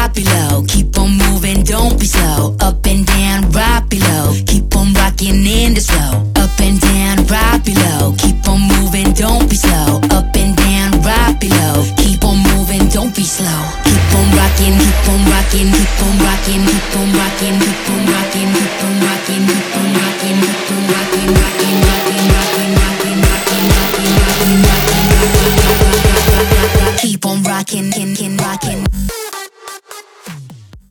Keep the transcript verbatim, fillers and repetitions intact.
drop it low. Keep on moving, don't be slow. Up and down, rock below. Keep on rocking in the slow. Up and down, rock below. Keep on moving, don't be slow. Up and down, rock below. Keep on moving, don't be slow. Keep on rocking, keep on rocking, keep on rocking, keep on rocking, keep on rocking, keep on rocking, keep on rocking, keep on rocking, rocking, rocking, rocking, rocking, rocking, rocking, rocking, rocking, rocking, rocking, keep on rocking.